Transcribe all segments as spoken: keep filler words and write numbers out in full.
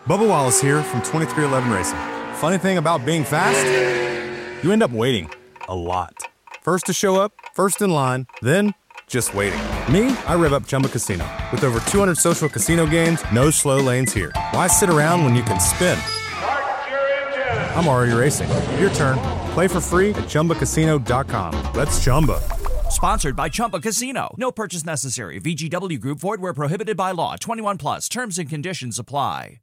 Bubba Wallace here from twenty-three eleven Racing. Funny thing about being fast, you end up waiting a lot. First to show up, first in line, then just waiting. Me, I rev up Chumba Casino. With over two hundred social casino games, no slow lanes here. Why sit around when you can spin? I'm already racing. Your turn. Play for free at Chumba Casino dot com. Let's Chumba. Sponsored by Chumba Casino. No purchase necessary. V G W Group. Void where prohibited by law. twenty-one plus. Terms and conditions apply.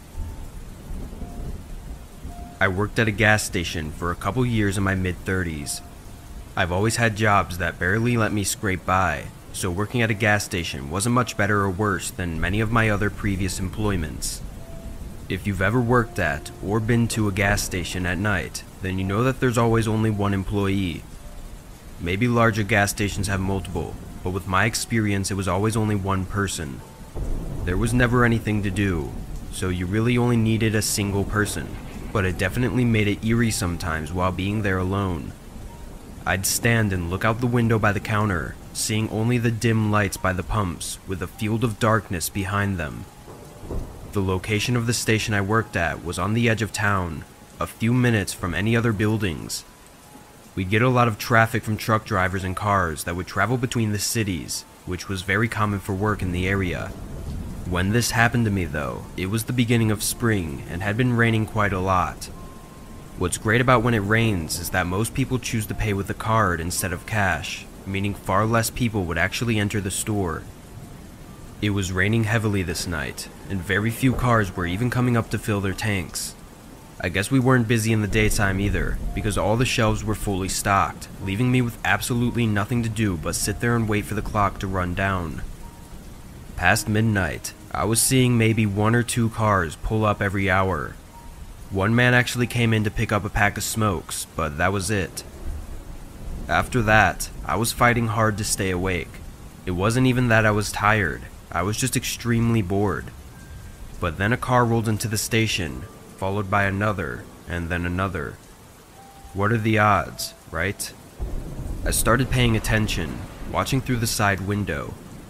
I worked at a gas station for a couple years in my mid-thirties. I've always had jobs that barely let me scrape by, so working at a gas station wasn't much better or worse than many of my other previous employments. If you've ever worked at or been to a gas station at night, then you know that there's always only one employee. Maybe larger gas stations have multiple, but with my experience it was always only one person. There was never anything to do, so you really only needed a single person, but it definitely made it eerie sometimes while being there alone. I'd stand and look out the window by the counter, seeing only the dim lights by the pumps with a field of darkness behind them. The location of the station I worked at was on the edge of town, a few minutes from any other buildings. We'd get a lot of traffic from truck drivers and cars that would travel between the cities, which was very common for work in the area. When this happened to me though, it was the beginning of spring and had been raining quite a lot. What's great about when it rains is that most people choose to pay with a card instead of cash, meaning far less people would actually enter the store. It was raining heavily this night, and very few cars were even coming up to fill their tanks. I guess we weren't busy in the daytime either, because all the shelves were fully stocked, leaving me with absolutely nothing to do but sit there and wait for the clock to run down. Past midnight, I was seeing maybe one or two cars pull up every hour. One man actually came in to pick up a pack of smokes, but that was it. After that, I was fighting hard to stay awake. It wasn't even that I was tired, I was just extremely bored. But then a car rolled into the station, followed by another, and then another. What are the odds, right? I started paying attention, watching through the side window.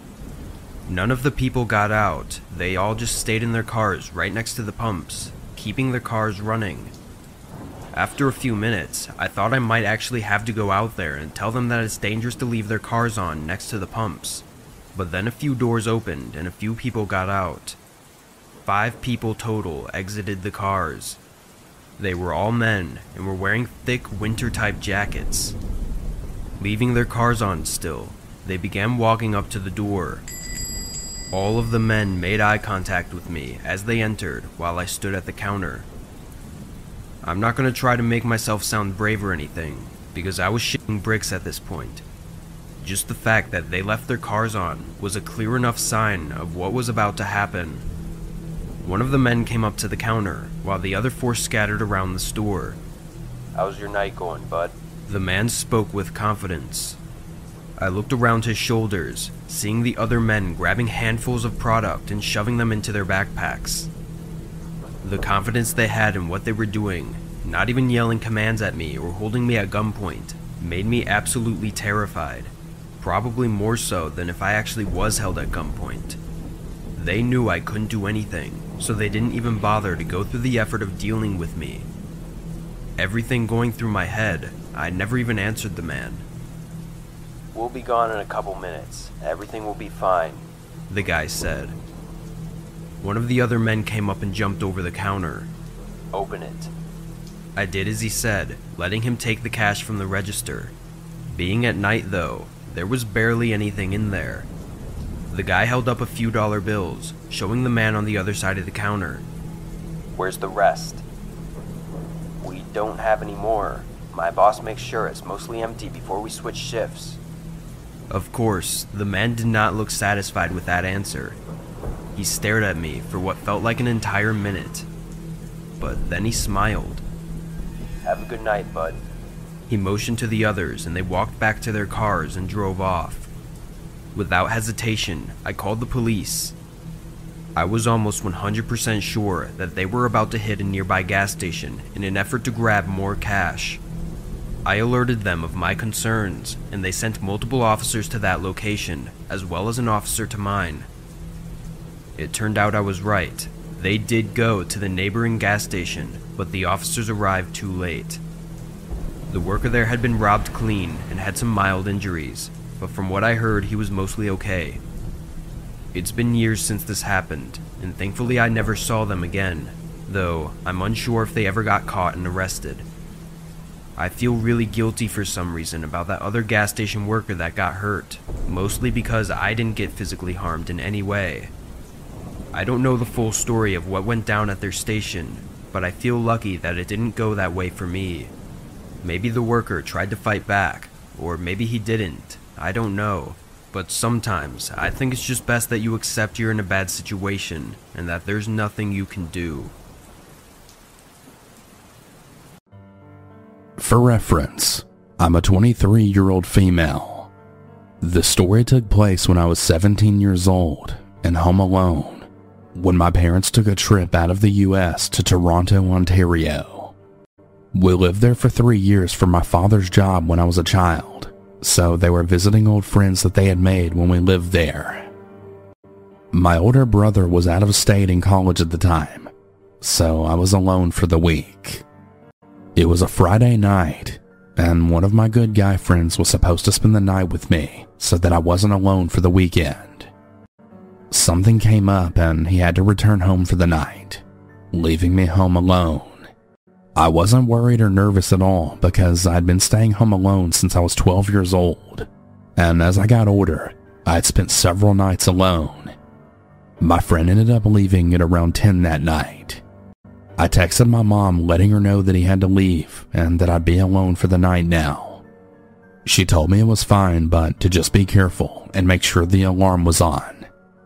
None of the people got out, they all just stayed in their cars right next to the pumps, keeping their cars running. After a few minutes, I thought I might actually have to go out there and tell them that it's dangerous to leave their cars on next to the pumps. But then a few doors opened and a few people got out. Five people total exited the cars. They were all men and were wearing thick winter-type jackets. Leaving their cars on still, they began walking up to the door. All of the men made eye contact with me as they entered while I stood at the counter. I'm not going to try to make myself sound brave or anything, because I was shitting bricks at this point. Just the fact that they left their cars on was a clear enough sign of what was about to happen. One of the men came up to the counter, while the other four scattered around the store. "How's your night going, bud?" The man spoke with confidence. I looked around his shoulders, seeing the other men grabbing handfuls of product and shoving them into their backpacks. The confidence they had in what they were doing, not even yelling commands at me or holding me at gunpoint, made me absolutely terrified, probably more so than if I actually was held at gunpoint. They knew I couldn't do anything, so they didn't even bother to go through the effort of dealing with me. Everything going through my head, I never even answered the man. "We'll be gone in a couple minutes. Everything will be fine," the guy said. One of the other men came up and jumped over the counter. "Open it." I did as he said, letting him take the cash from the register. Being at night though, there was barely anything in there. The guy held up a few dollar bills, showing the man on the other side of the counter. "Where's the rest?" "We don't have any more. My boss makes sure it's mostly empty before we switch shifts." Of course, the man did not look satisfied with that answer. He stared at me for what felt like an entire minute. But then he smiled. "Have a good night, bud." He motioned to the others and they walked back to their cars and drove off. Without hesitation, I called the police. I was almost one hundred percent sure that they were about to hit a nearby gas station in an effort to grab more cash. I alerted them of my concerns, and they sent multiple officers to that location, as well as an officer to mine. It turned out I was right. They did go to the neighboring gas station, but the officers arrived too late. The worker there had been robbed clean and had some mild injuries, but from what I heard, he was mostly okay. It's been years since this happened, and thankfully I never saw them again, though I'm unsure if they ever got caught and arrested. I feel really guilty for some reason about that other gas station worker that got hurt, mostly because I didn't get physically harmed in any way. I don't know the full story of what went down at their station, but I feel lucky that it didn't go that way for me. Maybe the worker tried to fight back, or maybe he didn't, I don't know. But sometimes, I think it's just best that you accept you're in a bad situation, and that there's nothing you can do. For reference, I'm a twenty-three-year-old female. The story took place when I was seventeen years old and home alone, when my parents took a trip out of the U S to Toronto, Ontario. We lived there for three years for my father's job when I was a child, so they were visiting old friends that they had made when we lived there. My older brother was out of state in college at the time, so I was alone for the week. It was a Friday night, and one of my good guy friends was supposed to spend the night with me so that I wasn't alone for the weekend. Something came up and he had to return home for the night, leaving me home alone. I wasn't worried or nervous at all because I'd been staying home alone since I was twelve years old, and as I got older, I'd spent several nights alone. My friend ended up leaving at around ten that night. I texted my mom letting her know that he had to leave and that I'd be alone for the night now. She told me it was fine, but to just be careful and make sure the alarm was on.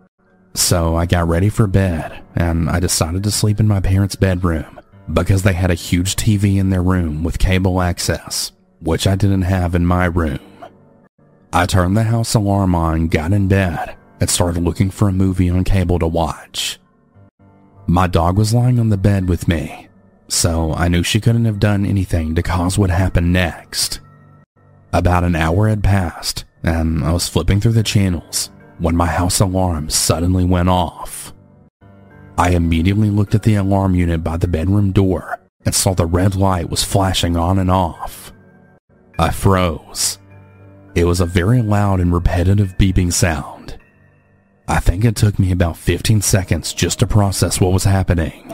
So I got ready for bed and I decided to sleep in my parents' bedroom because they had a huge T V in their room with cable access, which I didn't have in my room. I turned the house alarm on, got in bed, and started looking for a movie on cable to watch. My dog was lying on the bed with me, so I knew she couldn't have done anything to cause what happened next. About an hour had passed, and I was flipping through the channels when my house alarm suddenly went off. I immediately looked at the alarm unit by the bedroom door and saw the red light was flashing on and off. I froze. It was a very loud and repetitive beeping sound. I think it took me about fifteen seconds just to process what was happening.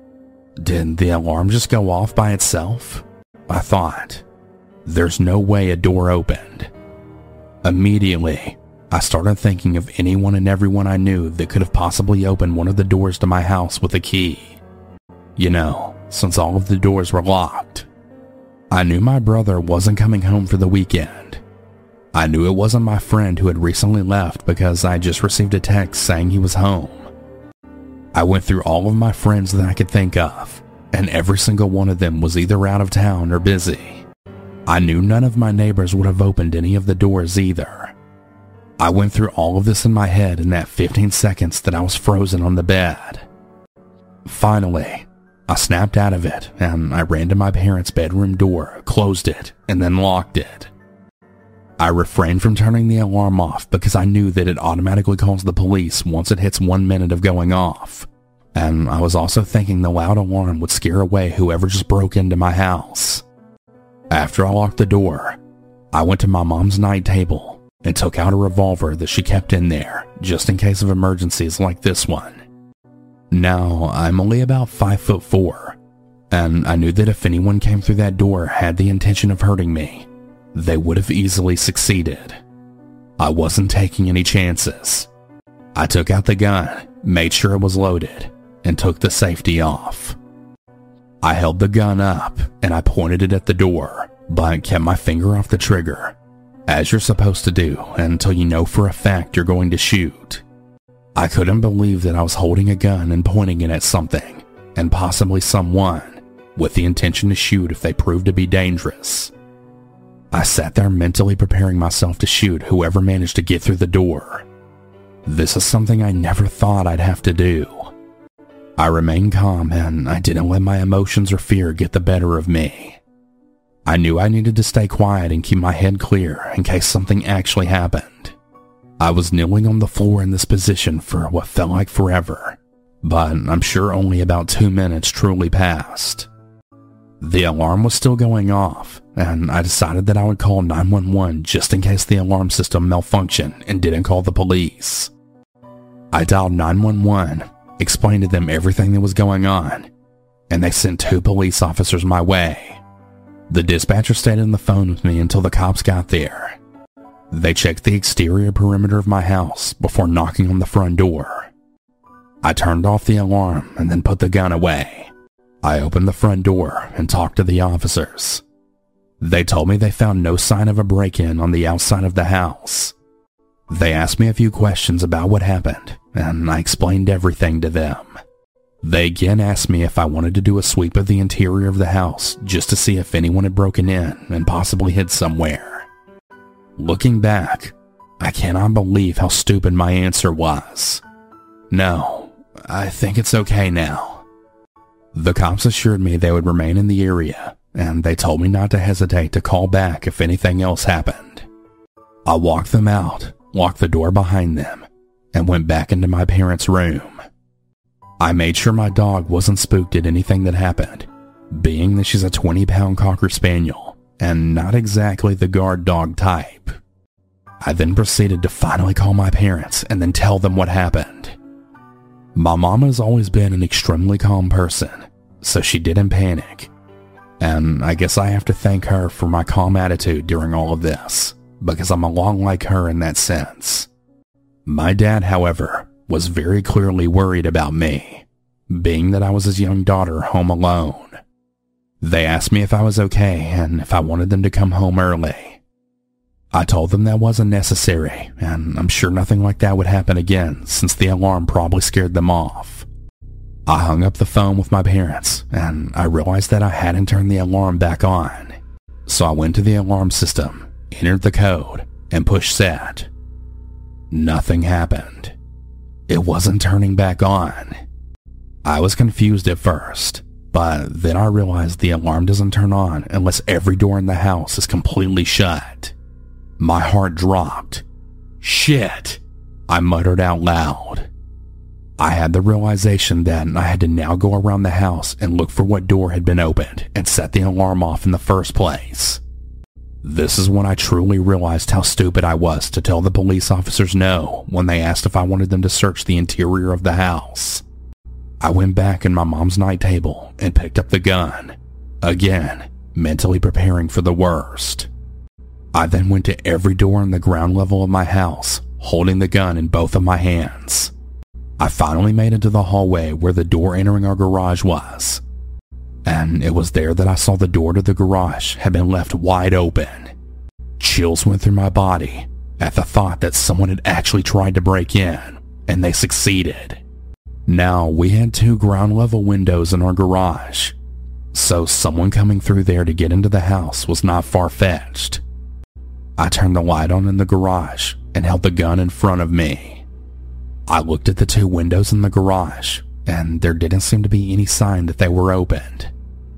Did the alarm just go off by itself? I thought. There's no way a door opened. Immediately, I started thinking of anyone and everyone I knew that could have possibly opened one of the doors to my house with a key. You know, since all of the doors were locked. I knew my brother wasn't coming home for the weekend. I knew it wasn't my friend who had recently left because I just received a text saying he was home. I went through all of my friends that I could think of, and every single one of them was either out of town or busy. I knew none of my neighbors would have opened any of the doors either. I went through all of this in my head in that fifteen seconds that I was frozen on the bed. Finally, I snapped out of it and I ran to my parents' bedroom door, closed it, and then locked it. I refrained from turning the alarm off because I knew that it automatically calls the police once it hits one minute of going off, and I was also thinking the loud alarm would scare away whoever just broke into my house. After I locked the door, I went to my mom's night table and took out a revolver that she kept in there just in case of emergencies like this one. Now, I'm only about five foot four, and I knew that if anyone came through that door had the intention of hurting me, they would have easily succeeded. I wasn't taking any chances. I took out the gun, made sure it was loaded, and took the safety off. I held the gun up and I pointed it at the door, but kept my finger off the trigger, as you're supposed to do until you know for a fact you're going to shoot. I couldn't believe that I was holding a gun and pointing it at something, and possibly someone, with the intention to shoot if they proved to be dangerous. I sat there mentally preparing myself to shoot whoever managed to get through the door. This is something I never thought I'd have to do. I remained calm and I didn't let my emotions or fear get the better of me. I knew I needed to stay quiet and keep my head clear in case something actually happened. I was kneeling on the floor in this position for what felt like forever, but I'm sure only about two minutes truly passed. The alarm was still going off, and I decided that I would call nine one one just in case the alarm system malfunctioned and didn't call the police. I dialed nine one one, explained to them everything that was going on, and they sent two police officers my way. The dispatcher stayed on the phone with me until the cops got there. They checked the exterior perimeter of my house before knocking on the front door. I turned off the alarm and then put the gun away. I opened the front door and talked to the officers. They told me they found no sign of a break-in on the outside of the house. They asked me a few questions about what happened, and I explained everything to them. They again asked me if I wanted to do a sweep of the interior of the house just to see if anyone had broken in and possibly hid somewhere. Looking back, I cannot believe how stupid my answer was. No, I think it's okay now. The cops assured me they would remain in the area, and they told me not to hesitate to call back if anything else happened. I walked them out, locked the door behind them, and went back into my parents' room. I made sure my dog wasn't spooked at anything that happened, being that she's a twenty pound Cocker Spaniel, and not exactly the guard dog type. I then proceeded to finally call my parents and then tell them what happened. My mom has always been an extremely calm person, so she didn't panic. And I guess I have to thank her for my calm attitude during all of this, because I'm a lot like her in that sense. My dad, however, was very clearly worried about me, being that I was his young daughter home alone. They asked me if I was okay and if I wanted them to come home early. I told them that wasn't necessary, and I'm sure nothing like that would happen again since the alarm probably scared them off. I hung up the phone with my parents, and I realized that I hadn't turned the alarm back on. So I went to the alarm system, entered the code, and pushed set. Nothing happened. It wasn't turning back on. I was confused at first, but then I realized the alarm doesn't turn on unless every door in the house is completely shut. My heart dropped. Shit, I muttered out loud. I had the realization that I had to now go around the house and look for what door had been opened and set the alarm off in the first place. This is when I truly realized how stupid I was to tell the police officers no when they asked if I wanted them to search the interior of the house. I went back in my mom's night table and picked up the gun, again, mentally preparing for the worst. I then went to every door on the ground level of my house, holding the gun in both of my hands. I finally made it to the hallway where the door entering our garage was. And it was there that I saw the door to the garage had been left wide open. Chills went through my body at the thought that someone had actually tried to break in, and they succeeded. Now, we had two ground level windows in our garage, so someone coming through there to get into the house was not far-fetched. I turned the light on in the garage and held the gun in front of me. I looked at the two windows in the garage, and there didn't seem to be any sign that they were opened.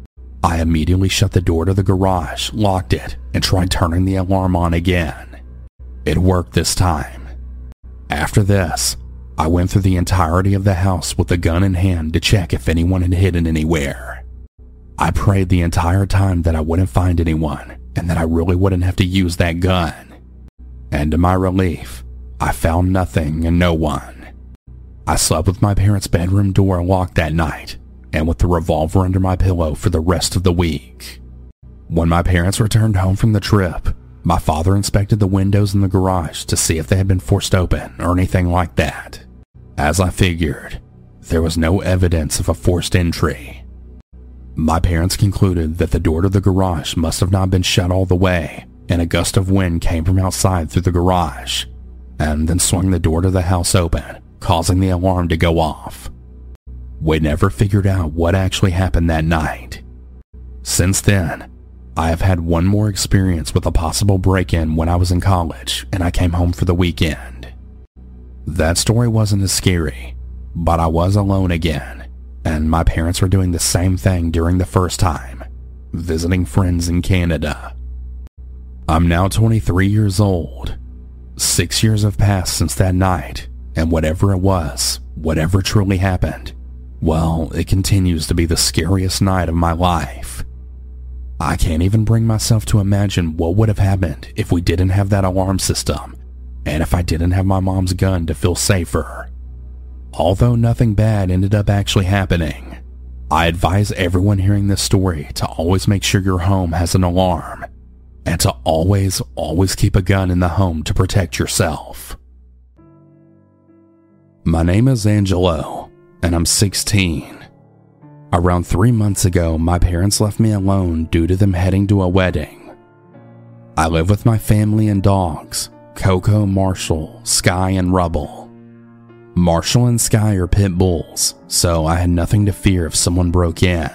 I immediately shut the door to the garage, locked it, and tried turning the alarm on again. It worked this time. After this, I went through the entirety of the house with the gun in hand to check if anyone had hidden anywhere. I prayed the entire time that I wouldn't find anyone, and that I really wouldn't have to use that gun. And to my relief, I found nothing and no one. I slept with my parents' bedroom door locked that night, and with the revolver under my pillow for the rest of the week. When my parents returned home from the trip, my father inspected the windows in the garage to see if they had been forced open or anything like that. As I figured, there was no evidence of a forced entry. My parents concluded that the door to the garage must have not been shut all the way, and a gust of wind came from outside through the garage, and then swung the door to the house open, causing the alarm to go off. We never figured out what actually happened that night. Since then, I have had one more experience with a possible break-in when I was in college and I came home for the weekend. That story wasn't as scary, but I was alone again. And my parents were doing the same thing during the first time, visiting friends in Canada. I'm now twenty-three years old. Six years have passed since that night, And whatever it was, whatever truly happened, well, it continues to be the scariest night of my life. I can't even bring myself to imagine what would have happened if we didn't have that alarm system, and if I didn't have my mom's gun to feel safer. Although nothing bad ended up actually happening, I advise everyone hearing this story to always make sure your home has an alarm, and to always, always keep a gun in the home to protect yourself. My name is Angelo, and I'm sixteen. Around three months ago, my parents left me alone due to them heading to a wedding. I live with my family and dogs, Coco, Marshall, Sky, and Rubble. Marshall and Sky are pit bulls, so I had nothing to fear if someone broke in.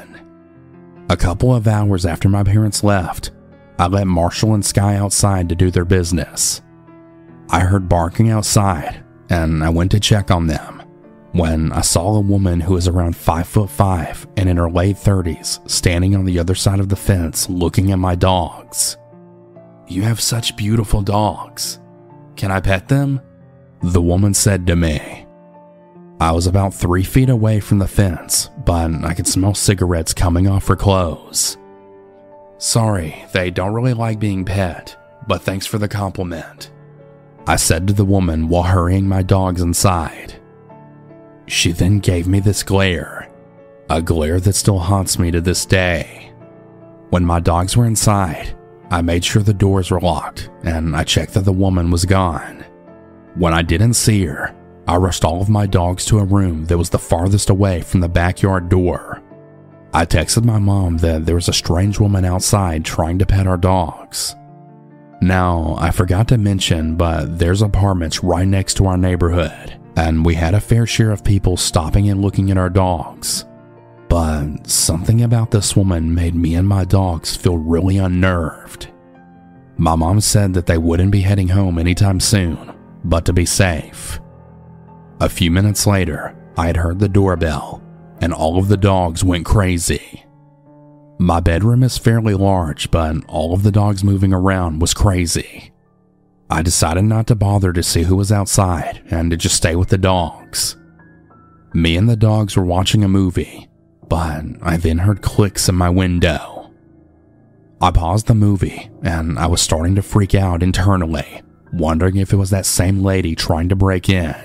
A couple of hours after my parents left, I let Marshall and Sky outside to do their business. I heard barking outside, and I went to check on them, when I saw a woman who was around five foot five and in her late thirties standing on the other side of the fence looking at my dogs. "You have such beautiful dogs. Can I pet them?" the woman said to me. I was about three feet away from the fence, but I could smell cigarettes coming off her clothes. "Sorry, they don't really like being pet, but thanks for the compliment," I said to the woman while hurrying my dogs inside. She then gave me this glare, a glare that still haunts me to this day. When my dogs were inside, I made sure the doors were locked, and I checked that the woman was gone. When I didn't see her, I rushed all of my dogs to a room that was the farthest away from the backyard door. I texted my mom that there was a strange woman outside trying to pet our dogs. Now, I forgot to mention, but there's apartments right next to our neighborhood, and we had a fair share of people stopping and looking at our dogs. But something about this woman made me and my dogs feel really unnerved. My mom said that they wouldn't be heading home anytime soon, but to be safe. A few minutes later, I had heard the doorbell, and all of the dogs went crazy. My bedroom is fairly large, but all of the dogs moving around was crazy. I decided not to bother to see who was outside and to just stay with the dogs. Me and the dogs were watching a movie, but I then heard clicks in my window. I paused the movie, and I was starting to freak out internally, wondering if it was that same lady trying to break in.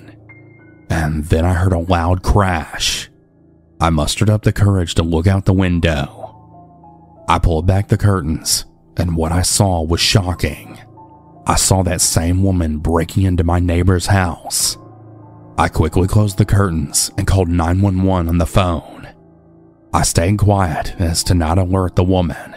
And then I heard a loud crash. I mustered up the courage to look out the window. I pulled back the curtains, and what I saw was shocking. I saw that same woman breaking into my neighbor's house. I quickly closed the curtains and called nine one one on the phone. I stayed quiet as to not alert the woman.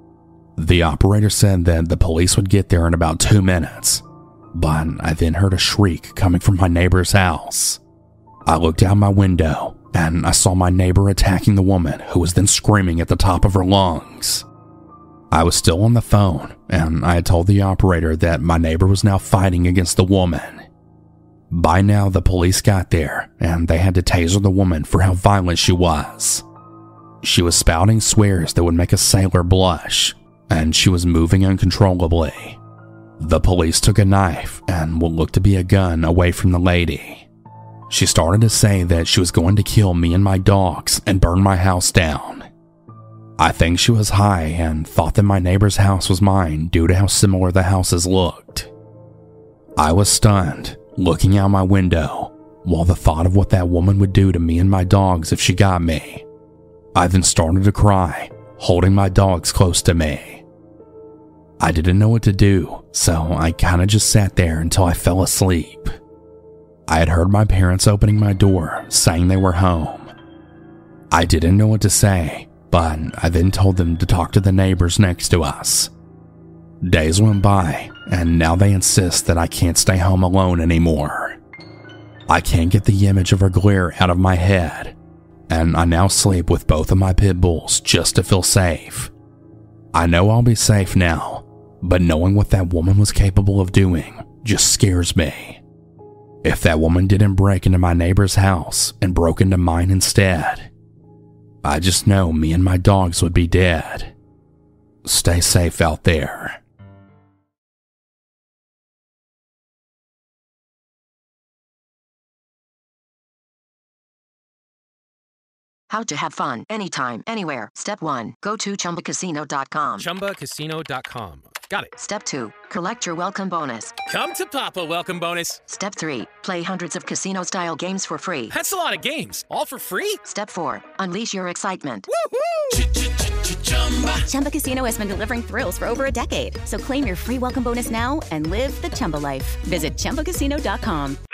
The operator said that the police would get there in about two minutes, but I then heard a shriek coming from my neighbor's house. I looked out my window and I saw my neighbor attacking the woman, who was then screaming at the top of her lungs. I was still on the phone, and I had told the operator that my neighbor was now fighting against the woman. By now, the police got there, and they had to taser the woman for how violent she was. She was spouting swears that would make a sailor blush, and she was moving uncontrollably. The police took a knife and what looked to be a gun away from the lady. She started to say that she was going to kill me and my dogs and burn my house down. I think she was high and thought that my neighbor's house was mine due to how similar the houses looked. I was stunned, looking out my window, while the thought of what that woman would do to me and my dogs if she got me. I then started to cry, holding my dogs close to me. I didn't know what to do, so I kinda just sat there until I fell asleep. I had heard my parents opening my door, saying they were home. I didn't know what to say, but I then told them to talk to the neighbors next to us. Days went by, and now they insist that I can't stay home alone anymore. I can't get the image of her glare out of my head, and I now sleep with both of my pit bulls just to feel safe. I know I'll be safe now, but knowing what that woman was capable of doing just scares me. If that woman didn't break into my neighbor's house and broke into mine instead, I just know me and my dogs would be dead. Stay safe out there. How to have fun anytime, anywhere. Step one. Go to chumba casino dot com. chumba casino dot com. Got it. Step two. Collect your welcome bonus. Come to Papa welcome bonus. Step three. Play hundreds of casino-style games for free. That's a lot of games. All for free? Step four. Unleash your excitement. Woohoo! Chumba Casino has been delivering thrills for over a decade. So claim your free welcome bonus now and live the Chumba life. Visit chumba casino dot com.